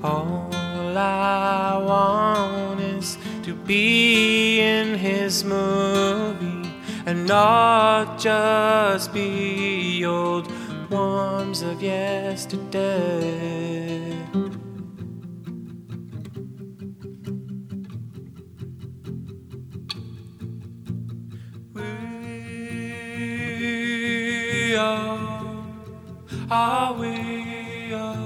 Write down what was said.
All I want is to be in his movie and not just be old worms of yesterday. We are we?